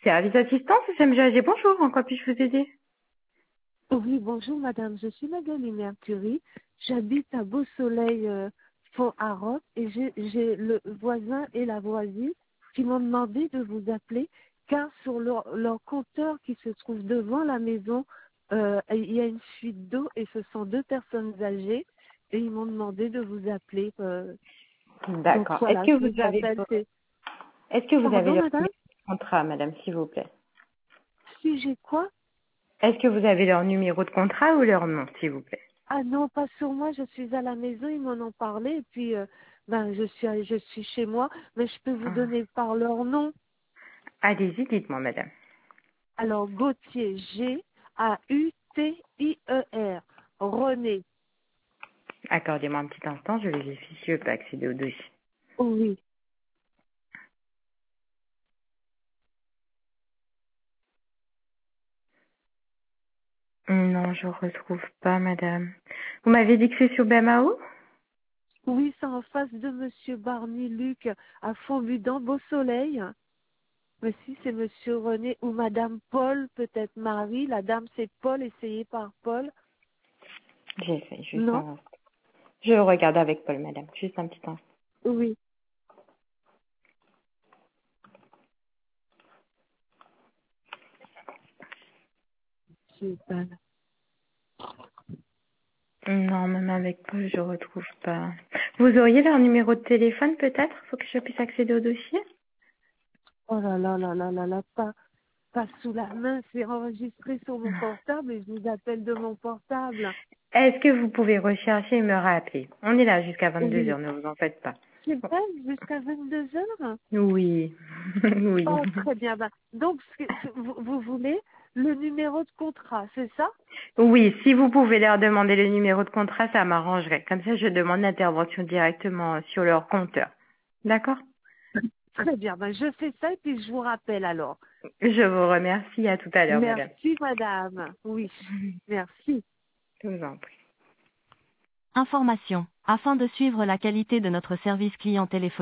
Service assistance, SMGAG, bonjour, en quoi puis-je vous aider? Oui, bonjour madame, je suis Magali Mercury, j'habite à Beau Soleil, Font-Arop, et j'ai le voisin et la voisine qui m'ont demandé de vous appeler car sur leur compteur qui se trouve devant la maison, il y a une fuite d'eau et ce sont deux personnes âgées et ils m'ont demandé de vous appeler. Donc D'accord. voilà, je vous appelle. Est-ce que vous avez Pardon leur madame? numéro de contrat, madame, s'il vous plaît? Si j'ai quoi? Est-ce que vous avez leur numéro de contrat ou leur nom, s'il vous plaît? Ah non, pas sur moi, je suis à la maison, ils m'en ont parlé, et puis je suis chez moi, mais je peux vous Ah. donner par leur nom. Allez-y, dites-moi, madame. Alors, Gauthier, G-A-U-T-I-E-R. René, Accordez-moi un petit instant, je vérifie si je peux accéder au dossier. oui. Non, je retrouve pas, madame. Vous m'avez dit que c'est sur BMAO? Oui, c'est en face de Monsieur Barney Luc, à Fontbudan, Beau Soleil. Mais si c'est Monsieur René ou Madame Paul, peut-être Marie. La dame, c'est Paul, essayé par Paul. J'essaie, juste Non? un instant. Je regarde avec Paul, madame, juste un petit instant. Oui. C'est pas là. Non, même avec Paul, je retrouve pas. Vous auriez leur numéro de téléphone, peut-être? Faut que je puisse accéder au dossier? Oh là là là là là là, pas sous la main, c'est enregistré sur mon portable et je vous appelle de mon portable. Est-ce que vous pouvez rechercher et me rappeler? On est là jusqu'à 22 Oui. heures, ne vous en faites pas. C'est vrai, jusqu'à 22 heures. Oui, oui. Oh, très bien. Donc, vous voulez le numéro de contrat, c'est ça? Oui, si vous pouvez leur demander le numéro de contrat, ça m'arrangerait. Comme ça, je demande l'intervention directement sur leur compteur. D'accord? Très bien. Je fais ça et puis je vous rappelle alors. Je vous remercie. À tout à l'heure, madame. Merci, madame. Oui. Merci. Je vous en prie. Information. Afin de suivre la qualité de notre service client téléphonique,